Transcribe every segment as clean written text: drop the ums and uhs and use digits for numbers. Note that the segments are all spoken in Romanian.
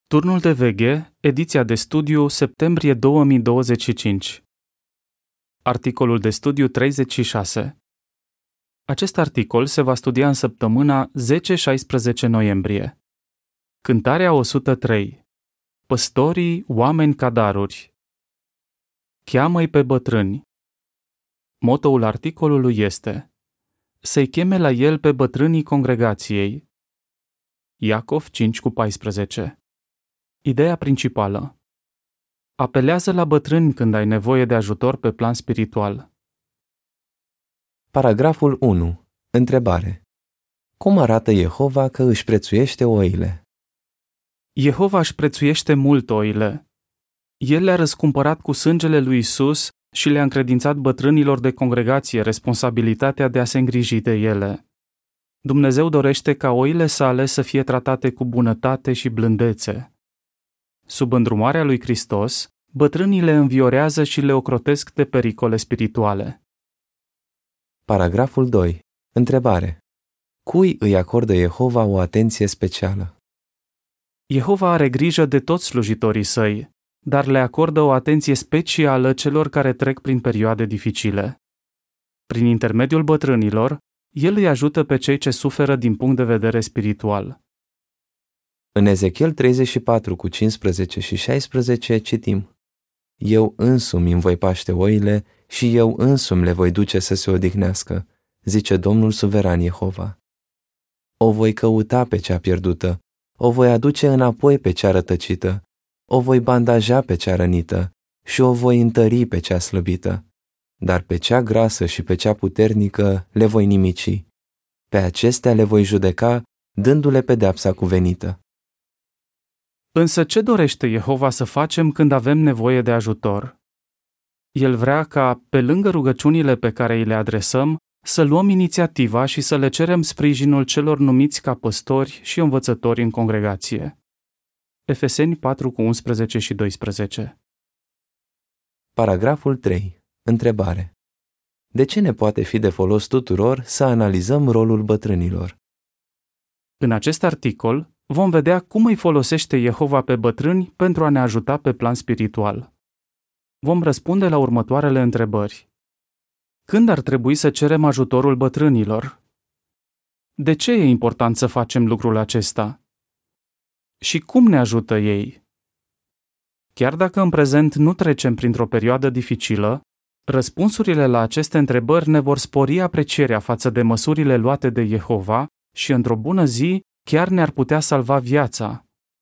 Turnul de veghe, ediția de studiu, septembrie 2025. Articolul de studiu 36. Acest articol se va studia în săptămâna 10-16 noiembrie. Cântarea 103. Păstorii, oameni ca daruri. Cheamă-i pe bătrâni. Motoul articolului este: să-i cheme la el pe bătrânii congregației. Iacov 5:14. Ideea principală: apelează la bătrâni când ai nevoie de ajutor pe plan spiritual. Paragraful 1. Întrebare. Cum arată Jehova că își prețuiește oile? Jehova își prețuiește mult oile. El le-a răscumpărat cu sângele lui Isus și le-a încredințat bătrânilor de congregație responsabilitatea de a se îngriji de ele. Dumnezeu dorește ca oile sale să fie tratate cu bunătate și blândețe. Sub îndrumarea lui Hristos, bătrânii le înviorează și le ocrotesc de pericole spirituale. Paragraful 2. Întrebare. Cui îi acordă Jehova o atenție specială? Jehova are grijă de toți slujitorii săi, dar le acordă o atenție specială celor care trec prin perioade dificile. Prin intermediul bătrânilor, El îi ajută pe cei ce suferă din punct de vedere spiritual. În Ezechiel 34:15 și 16 citim: Eu însumi îmi voi paște oile și eu însumi le voi duce să se odihnească, zice Domnul suveran Jehova. O voi căuta pe cea pierdută, o voi aduce înapoi pe cea rătăcită, o voi bandaja pe cea rănită și o voi întări pe cea slăbită, dar pe cea grasă și pe cea puternică le voi nimici. Pe acestea le voi judeca, dându-le pedeapsa cuvenită. Însă ce dorește Jehova să facem când avem nevoie de ajutor? El vrea ca, pe lângă rugăciunile pe care îi le adresăm, să luăm inițiativa și să le cerem sprijinul celor numiți ca păstori și învățători în congregație. Efeseni 4:11 și 12. Paragraful 3. Întrebare. De ce ne poate fi de folos tuturor să analizăm rolul bătrânilor? În acest articol vom vedea cum îi folosește Jehova pe bătrâni pentru a ne ajuta pe plan spiritual. Vom răspunde la următoarele întrebări. Când ar trebui să cerem ajutorul bătrânilor? De ce e important să facem lucrul acesta? Și cum ne ajută ei? Chiar dacă în prezent nu trecem printr-o perioadă dificilă, răspunsurile la aceste întrebări ne vor spori aprecierea față de măsurile luate de Jehova și, într-o bună zi, chiar ne-ar putea salva viața.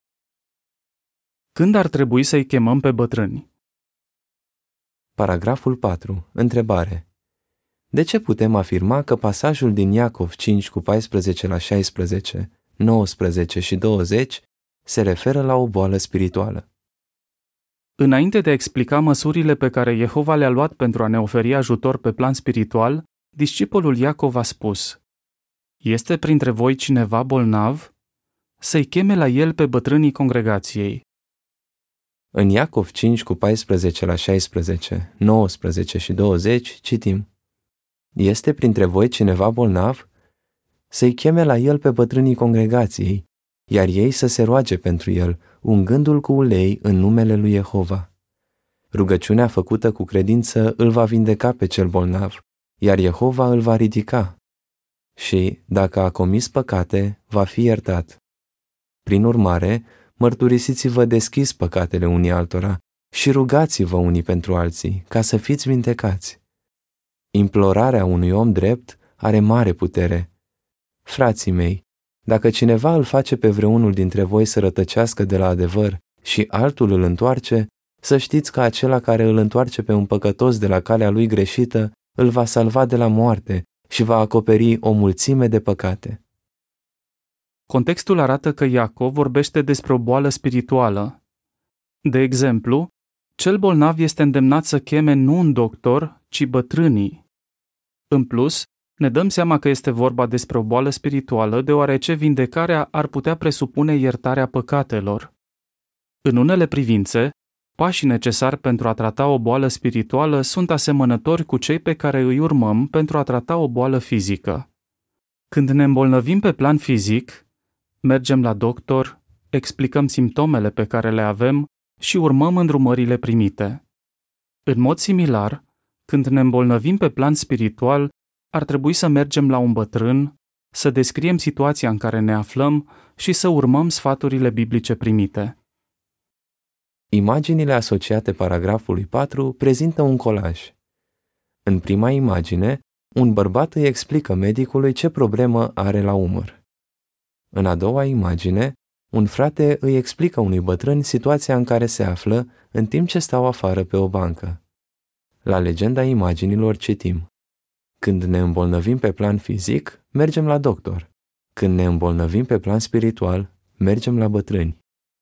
Când ar trebui să-i chemăm pe bătrâni? Paragraful 4. Întrebare. De ce putem afirma că pasajul din Iacov 5:14 la 16, 19 și 20 se referă la o boală spirituală? Înainte de a explica măsurile pe care Jehova le-a luat pentru a ne oferi ajutor pe plan spiritual, discipolul Iacov a spus: Este printre voi cineva bolnav? Să-i cheme la el pe bătrânii congregației. În Iacov 5:14 la 16, 19 și 20 citim: Este printre voi cineva bolnav? Să-i cheme la el pe bătrânii congregației, iar ei să se roage pentru el, ungându-l cu ulei în numele lui Jehova. Rugăciunea făcută cu credință îl va vindeca pe cel bolnav, iar Jehova îl va ridica. Și, dacă a comis păcate, va fi iertat. Prin urmare, mărturisiți-vă deschis păcatele unii altora și rugați-vă unii pentru alții, ca să fiți vindecați. Implorarea unui om drept are mare putere. Frații mei, dacă cineva îl face pe vreunul dintre voi să rătăcească de la adevăr și altul îl întoarce, să știți că acela care îl întoarce pe un păcătos de la calea lui greșită îl va salva de la moarte și va acoperi o mulțime de păcate. Contextul arată că Iacov vorbește despre o boală spirituală. De exemplu, cel bolnav este îndemnat să cheme nu un doctor, ci bătrânii. În plus, ne dăm seama că este vorba despre o boală spirituală, deoarece vindecarea ar putea presupune iertarea păcatelor. În unele privințe, pașii necesari pentru a trata o boală spirituală sunt asemănători cu cei pe care îi urmăm pentru a trata o boală fizică. Când ne îmbolnăvim pe plan fizic, mergem la doctor, explicăm simptomele pe care le avem și urmăm îndrumările primite. În mod similar, când ne îmbolnăvim pe plan spiritual, ar trebui să mergem la un bătrân, să descriem situația în care ne aflăm și să urmăm sfaturile biblice primite. Imaginile asociate paragrafului 4 prezintă un colaj. În prima imagine, un bărbat îi explică medicului ce problemă are la umăr. În a doua imagine, un frate îi explică unui bătrân situația în care se află în timp ce stau afară pe o bancă. La legenda imaginilor citim: când ne îmbolnăvim pe plan fizic, mergem la doctor. Când ne îmbolnăvim pe plan spiritual, mergem la bătrâni.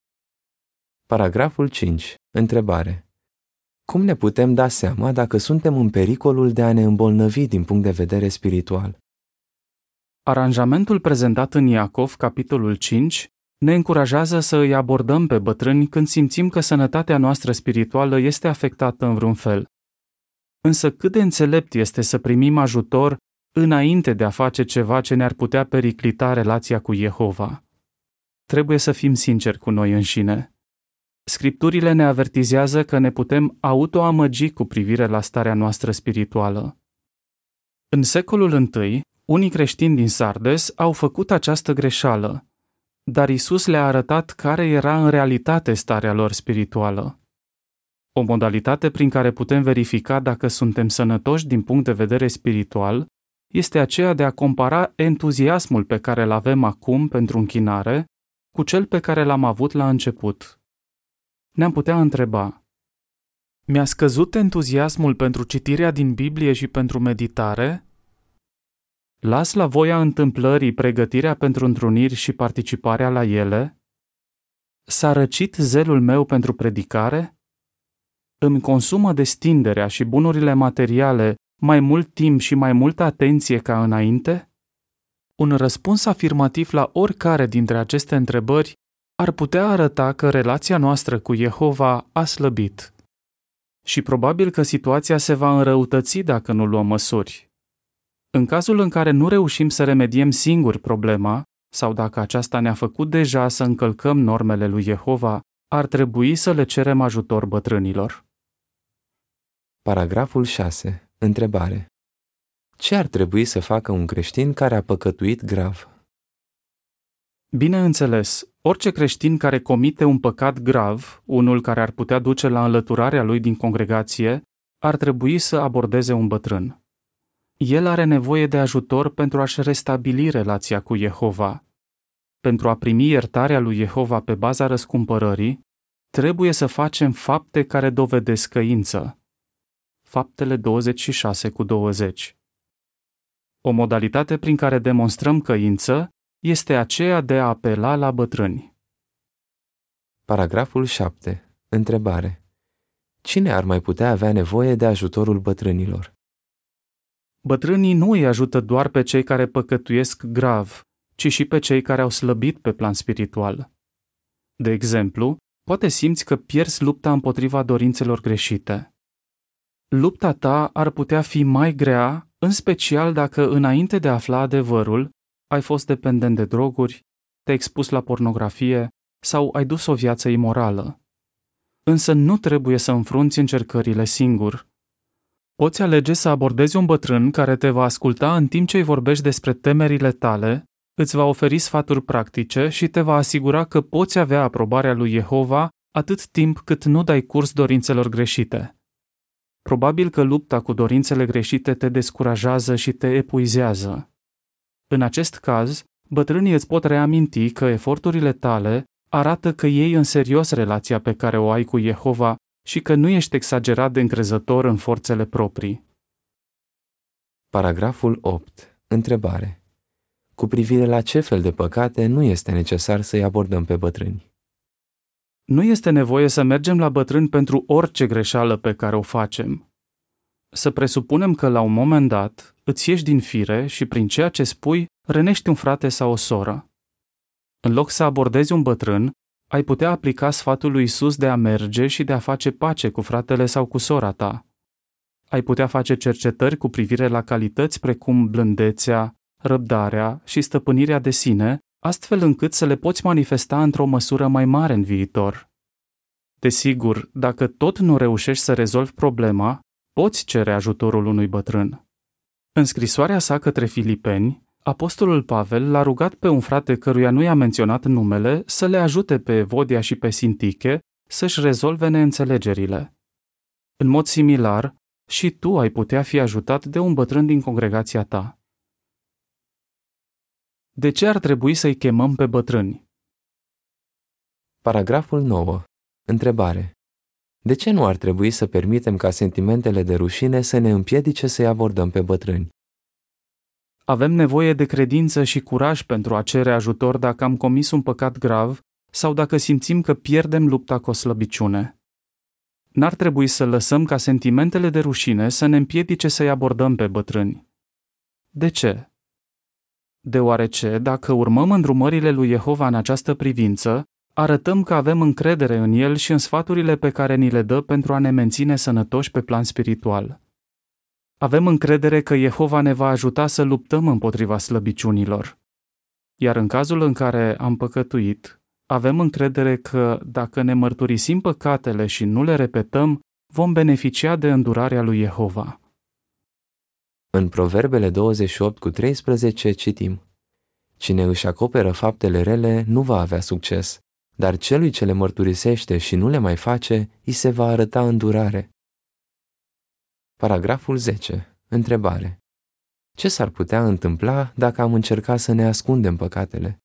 Paragraful 5. Întrebare. Cum ne putem da seama dacă suntem în pericolul de a ne îmbolnăvi din punct de vedere spiritual? Aranjamentul prezentat în Iacov, capitolul 5, ne încurajează să îi abordăm pe bătrâni când simțim că sănătatea noastră spirituală este afectată în vreun fel. Însă cât de înțelept este să primim ajutor înainte de a face ceva ce ne-ar putea periclita relația cu Jehova? Trebuie să fim sinceri cu noi înșine. Scripturile ne avertizează că ne putem autoamăgi cu privire la starea noastră spirituală. În secolul I, unii creștini din Sardes au făcut această greșeală, dar Isus le-a arătat care era în realitate starea lor spirituală. O modalitate prin care putem verifica dacă suntem sănătoși din punct de vedere spiritual este aceea de a compara entuziasmul pe care îl avem acum pentru închinare cu cel pe care l-am avut la început. Ne-am putea întreba: mi-a scăzut entuziasmul pentru citirea din Biblie și pentru meditare? Las la voia întâmplării pregătirea pentru întruniri și participarea la ele? S-a răcit zelul meu pentru predicare? Îmi consumă destinderea și bunurile materiale mai mult timp și mai multă atenție ca înainte? Un răspuns afirmativ la oricare dintre aceste întrebări ar putea arăta că relația noastră cu Jehova a slăbit. Și probabil că situația se va înrăutăți dacă nu luăm măsuri. În cazul în care nu reușim să remediem singuri problema, sau dacă aceasta ne-a făcut deja să încălcăm normele lui Jehova, ar trebui să le cerem ajutor bătrânilor. Paragraful 6. Întrebare. Ce ar trebui să facă un creștin care a păcătuit grav? Bineînțeles, orice creștin care comite un păcat grav, unul care ar putea duce la înlăturarea lui din congregație, ar trebui să abordeze un bătrân. El are nevoie de ajutor pentru a-și restabili relația cu Jehova. Pentru a primi iertarea lui Jehova pe baza răscumpărării, trebuie să facem fapte care dovedesc căință. Faptele 26:20. O modalitate prin care demonstrăm căință este aceea de a apela la bătrâni. Paragraful 7. Întrebare. Cine ar mai putea avea nevoie de ajutorul bătrânilor? Bătrânii nu îi ajută doar pe cei care păcătuiesc grav, ci și pe cei care au slăbit pe plan spiritual. De exemplu, poate simți că pierzi lupta împotriva dorințelor greșite. Lupta ta ar putea fi mai grea, în special dacă, înainte de a afla adevărul, ai fost dependent de droguri, te-ai expus la pornografie sau ai dus o viață imorală. Însă nu trebuie să înfrunți încercările singur. Poți alege să abordezi un bătrân care te va asculta în timp ce îi vorbești despre temerile tale, îți va oferi sfaturi practice și te va asigura că poți avea aprobarea lui Jehova atât timp cât nu dai curs dorințelor greșite. Probabil că lupta cu dorințele greșite te descurajează și te epuizează. În acest caz, bătrânii îți pot reaminti că eforturile tale arată că iei în serios relația pe care o ai cu Jehova și că nu ești exagerat de încrezător în forțele proprii. Paragraful 8. Întrebare. Cu privire la ce fel de păcate nu este necesar să-i abordăm pe bătrâni? Nu este nevoie să mergem la bătrâni pentru orice greșeală pe care o facem. Să presupunem că la un moment dat îți ieși din fire și prin ceea ce spui rănești un frate sau o soră. În loc să abordezi un bătrân, ai putea aplica sfatul lui Isus de a merge și de a face pace cu fratele sau cu sora ta. Ai putea face cercetări cu privire la calități precum blândețea, răbdarea și stăpânirea de sine, astfel încât să le poți manifesta într-o măsură mai mare în viitor. Desigur, dacă tot nu reușești să rezolvi problema, poți cere ajutorul unui bătrân. În scrisoarea sa către Filipeni, apostolul Pavel l-a rugat pe un frate căruia nu i-a menționat numele să le ajute pe Evodia și pe Sintiche să-și rezolve neînțelegerile. În mod similar, și tu ai putea fi ajutat de un bătrân din congregația ta. De ce ar trebui să-i chemăm pe bătrâni? Paragraful 9. Întrebare. De ce nu ar trebui să permitem ca sentimentele de rușine să ne împiedice să-i abordăm pe bătrâni? Avem nevoie de credință și curaj pentru a cere ajutor dacă am comis un păcat grav sau dacă simțim că pierdem lupta cu o slăbiciune. N-ar trebui să lăsăm ca sentimentele de rușine să ne împiedice să-i abordăm pe bătrâni. De ce? Deoarece, dacă urmăm îndrumările lui Jehova în această privință, arătăm că avem încredere în El și în sfaturile pe care ni le dă pentru a ne menține sănătoși pe plan spiritual. Avem încredere că Jehova ne va ajuta să luptăm împotriva slăbiciunilor. Iar în cazul în care am păcătuit, avem încredere că, dacă ne mărturisim păcatele și nu le repetăm, vom beneficia de îndurarea lui Jehova. În Proverbele 28:13 citim: Cine își acoperă faptele rele nu va avea succes, dar celui ce le mărturisește și nu le mai face, îi se va arăta îndurare. Paragraful 10. Întrebare. Ce s-ar putea întâmpla dacă am încercat să ne ascundem păcatele?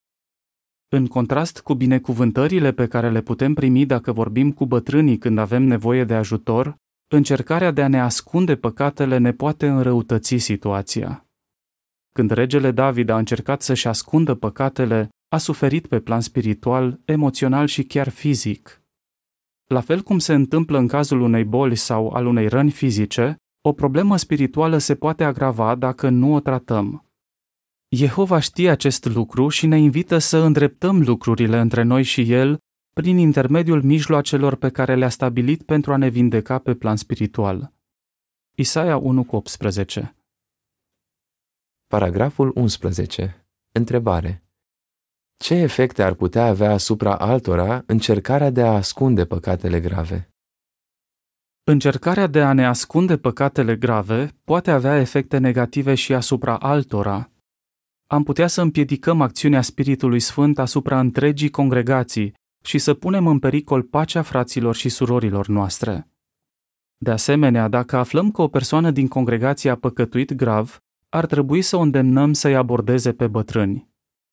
În contrast cu binecuvântările pe care le putem primi dacă vorbim cu bătrânii când avem nevoie de ajutor, încercarea de a ne ascunde păcatele ne poate înrăutăți situația. Când regele David a încercat să-și ascundă păcatele, a suferit pe plan spiritual, emoțional și chiar fizic. La fel cum se întâmplă în cazul unei boli sau al unei răni fizice, o problemă spirituală se poate agrava dacă nu o tratăm. Jehova știe acest lucru și ne invită să îndreptăm lucrurile între noi și El prin intermediul mijloacelor pe care le-a stabilit pentru a ne vindeca pe plan spiritual. Isaia 1:18. Paragraful 11. Întrebare. Ce efecte ar putea avea asupra altora încercarea de a ascunde păcatele grave? Încercarea de a ne ascunde păcatele grave poate avea efecte negative și asupra altora. Am putea să împiedicăm acțiunea Spiritului Sfânt asupra întregii congregații și să punem în pericol pacea fraților și surorilor noastre. De asemenea, dacă aflăm că o persoană din congregație a păcătuit grav, ar trebui să o îndemnăm să-i abordeze pe bătrâni.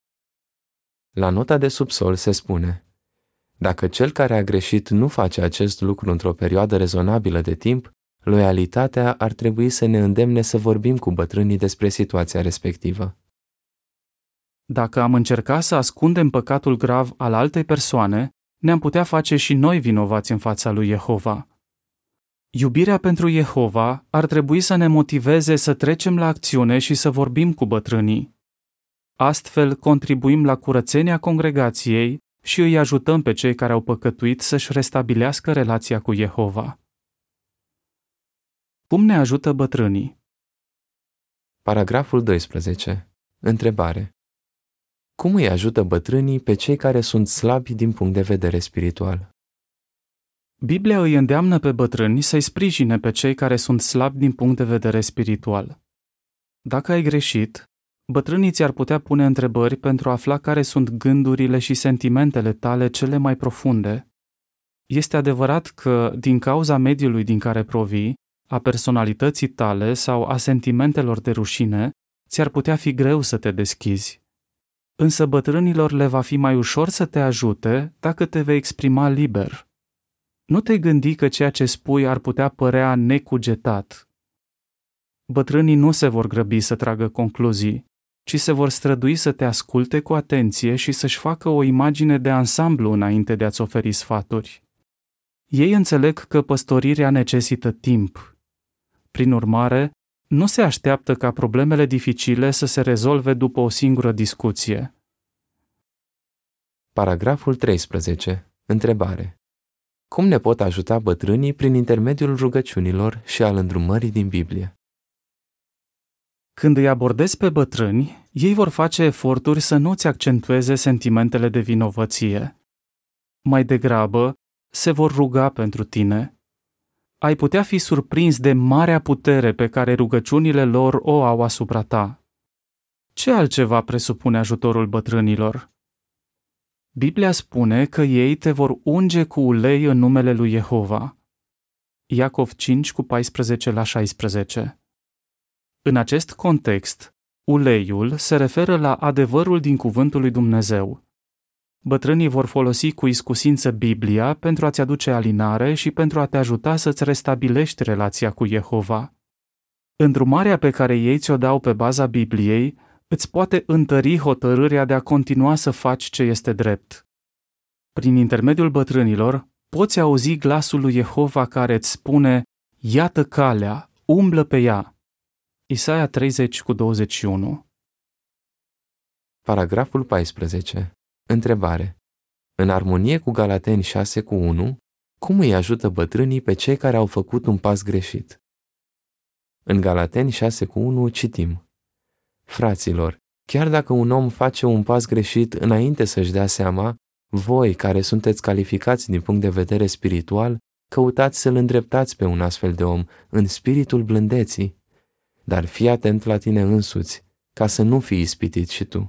La nota de subsol se spune: Dacă cel care a greșit nu face acest lucru într-o perioadă rezonabilă de timp, loialitatea ar trebui să ne îndemne să vorbim cu bătrânii despre situația respectivă. Dacă am încercat să ascundem păcatul grav al altei persoane, ne-am putea face și noi vinovați în fața lui Jehova. Iubirea pentru Jehova ar trebui să ne motiveze să trecem la acțiune și să vorbim cu bătrânii. Astfel, contribuim la curățenia congregației și îi ajutăm pe cei care au păcătuit să-și restabilească relația cu Jehova. Cum ne ajută bătrânii? Paragraful 12. Întrebare. Cum îi ajută bătrânii pe cei care sunt slabi din punct de vedere spiritual? Biblia îi îndeamnă pe bătrâni să-i sprijine pe cei care sunt slabi din punct de vedere spiritual. Dacă ai greșit, bătrânii ți-ar putea pune întrebări pentru a afla care sunt gândurile și sentimentele tale cele mai profunde. Este adevărat că, din cauza mediului din care provii, a personalității tale sau a sentimentelor de rușine, ți-ar putea fi greu să te deschizi. Însă bătrânilor le va fi mai ușor să te ajute dacă te vei exprima liber. Nu te gândi că ceea ce spui ar putea părea necugetat. Bătrânii nu se vor grăbi să tragă concluzii, ci se vor strădui să te asculte cu atenție și să-și facă o imagine de ansamblu înainte de a-ți oferi sfaturi. Ei înțeleg că păstorirea necesită timp. Prin urmare, nu se așteaptă ca problemele dificile să se rezolve după o singură discuție. Paragraful 13. Întrebare. Cum ne pot ajuta bătrânii prin intermediul rugăciunilor și al îndrumării din Biblie? Când îi abordezi pe bătrâni, ei vor face eforturi să nu-ți accentueze sentimentele de vinovăție. Mai degrabă, se vor ruga pentru tine. Ai putea fi surprins de marea putere pe care rugăciunile lor o au asupra ta. Ce altceva presupune ajutorul bătrânilor? Biblia spune că ei te vor unge cu ulei în numele lui Jehova. Iacov 5 cu 14 la 16. În acest context, uleiul se referă la adevărul din cuvântul lui Dumnezeu. Bătrânii vor folosi cu iscusință Biblia pentru a-ți aduce alinare și pentru a te ajuta să-ți restabilești relația cu Jehova. Îndrumarea pe care ei ți-o dau pe baza Bibliei îți poate întări hotărârea de a continua să faci ce este drept. Prin intermediul bătrânilor, poți auzi glasul lui Jehova care îți spune: iată calea, umblă pe ea. Isaia 30 cu 21. Paragraful 14. Întrebare. În armonie cu Galateni 6 cu 1, cum îi ajută bătrânii pe cei care au făcut un pas greșit? În Galateni 6 cu 1 citim: Fraților, chiar dacă un om face un pas greșit înainte să-și dea seama, voi, care sunteți calificați din punct de vedere spiritual, căutați să-l îndreptați pe un astfel de om în spiritul blândeții. Dar fii atent la tine însuți, ca să nu fii ispitit și tu.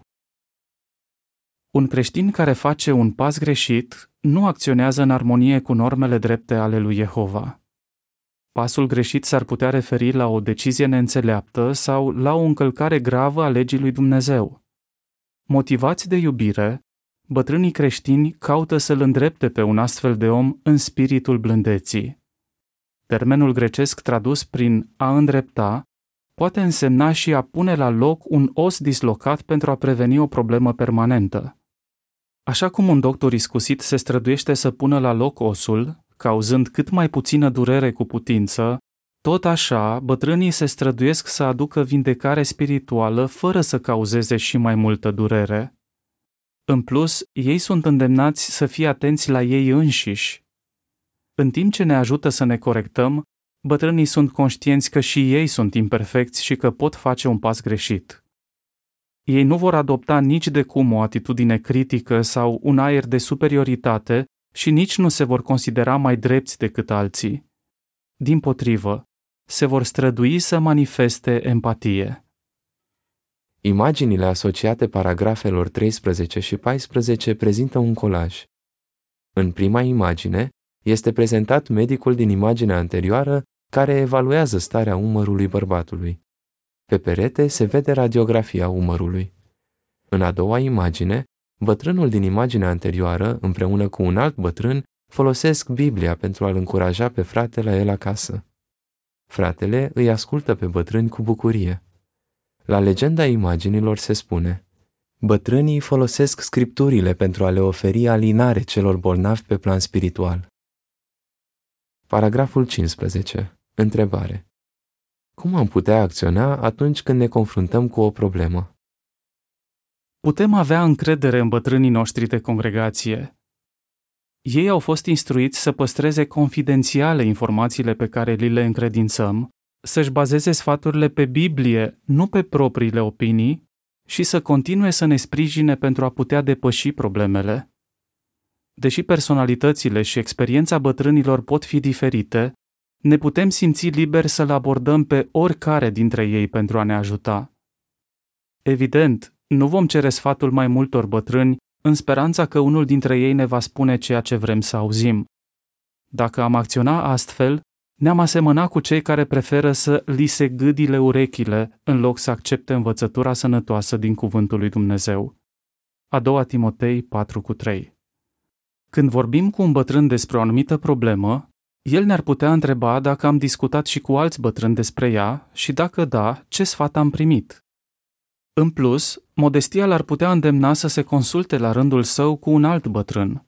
Un creștin care face un pas greșit nu acționează în armonie cu normele drepte ale lui Jehova. Pasul greșit s-ar putea referi la o decizie neînțeleaptă sau la o încălcare gravă a legii lui Dumnezeu. Motivați de iubire, bătrânii creștini caută să-l îndrepte pe un astfel de om în spiritul blândeții. Termenul grecesc tradus prin a îndrepta poate însemna și a pune la loc un os dislocat pentru a preveni o problemă permanentă. Așa cum un doctor iscusit se străduiește să pună la loc osul, cauzând cât mai puțină durere cu putință, tot așa bătrânii se străduiesc să aducă vindecare spirituală fără să cauzeze și mai multă durere. În plus, ei sunt îndemnați să fie atenți la ei înșiși. În timp ce ne ajută să ne corectăm, bătrânii sunt conștienți că și ei sunt imperfecți și că pot face un pas greșit. Ei nu vor adopta nici de cum o atitudine critică sau un aer de superioritate și nici nu se vor considera mai drepți decât alții. Dimpotrivă, se vor strădui să manifeste empatie. Imaginile asociate paragrafelor 13 și 14 prezintă un colaj. În prima imagine este prezentat medicul din imaginea anterioară care evaluează starea umărului bărbatului. Pe perete se vede radiografia umărului. În a doua imagine, bătrânul din imaginea anterioară, împreună cu un alt bătrân, folosesc Biblia pentru a-l încuraja pe frate la el acasă. Fratele îi ascultă pe bătrâni cu bucurie. La legenda imaginilor se spune: bătrânii folosesc scripturile pentru a le oferi alinare celor bolnavi pe plan spiritual. Paragraful 15. Întrebare. Cum am putea acționa atunci când ne confruntăm cu o problemă? Putem avea încredere în bătrânii noștri de congregație. Ei au fost instruiți să păstreze confidențiale informațiile pe care li le încredințăm, să-și bazeze sfaturile pe Biblie, nu pe propriile opinii, și să continue să ne sprijine pentru a putea depăși problemele. Deși personalitățile și experiența bătrânilor pot fi diferite, ne putem simți liberi să-l abordăm pe oricare dintre ei pentru a ne ajuta. Evident, nu vom cere sfatul mai multor bătrâni în speranța că unul dintre ei ne va spune ceea ce vrem să auzim. Dacă am acționa astfel, ne-am asemăna cu cei care preferă să li se gâdile urechile în loc să accepte învățătura sănătoasă din cuvântul lui Dumnezeu. A 2 Timotei 4:3. Când vorbim cu un bătrân despre o anumită problemă, el ne-ar putea întreba dacă am discutat și cu alți bătrâni despre ea și dacă da, ce sfat am primit. În plus, modestia l-ar putea îndemna să se consulte la rândul său cu un alt bătrân.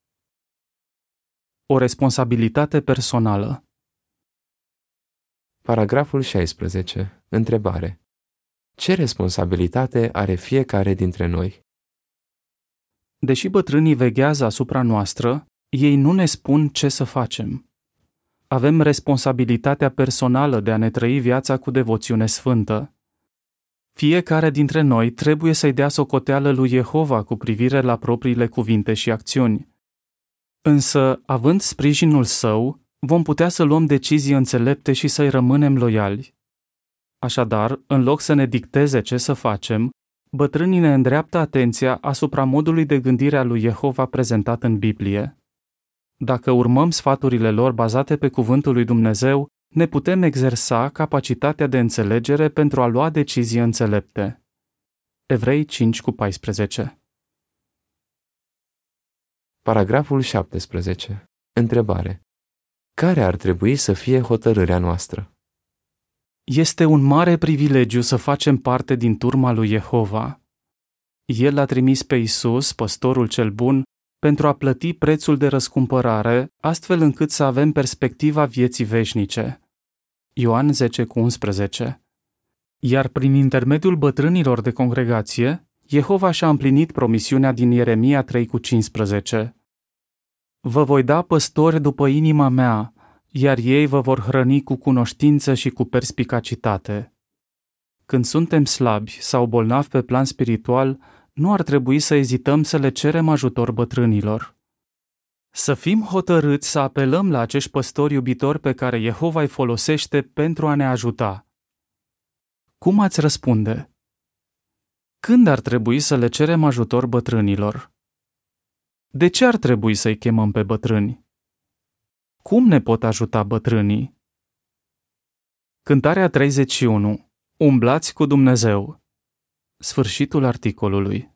O responsabilitate personală. Paragraful 16. Întrebare. Ce responsabilitate are fiecare dintre noi? Deși bătrânii veghează asupra noastră, ei nu ne spun ce să facem. Avem responsabilitatea personală de a ne trăi viața cu devoțiune sfântă. Fiecare dintre noi trebuie să-i dea socoteală lui Jehova cu privire la propriile cuvinte și acțiuni. Însă, având sprijinul său, vom putea să luăm decizii înțelepte și să-i rămânem loiali. Așadar, în loc să ne dicteze ce să facem, bătrânii ne îndreaptă atenția asupra modului de gândire a lui Jehova prezentat în Biblie. Dacă urmăm sfaturile lor bazate pe cuvântul lui Dumnezeu, ne putem exersa capacitatea de înțelegere pentru a lua decizii înțelepte. Evrei 5:14. Paragraful 17. Întrebare. Care ar trebui să fie hotărârea noastră? Este un mare privilegiu să facem parte din turma lui Jehova. El l-a trimis pe Isus, păstorul cel bun, pentru a plăti prețul de răscumpărare, astfel încât să avem perspectiva vieții veșnice. Ioan 10:11. Iar prin intermediul bătrânilor de congregație, Jehova și-a împlinit promisiunea din Ieremia 3:15. Vă voi da păstori după inima mea, iar ei vă vor hrăni cu cunoștință și cu perspicacitate. Când suntem slabi sau bolnavi pe plan spiritual, nu ar trebui să ezităm să le cerem ajutor bătrânilor. Să fim hotărâți să apelăm la acești păstori iubitori pe care Jehova îi folosește pentru a ne ajuta. Cum ați răspunde? Când ar trebui să le cerem ajutor bătrânilor? De ce ar trebui să-i chemăm pe bătrâni? Cum ne pot ajuta bătrânii? Cântarea 31. Umblați cu Dumnezeu. Sfârșitul articolului.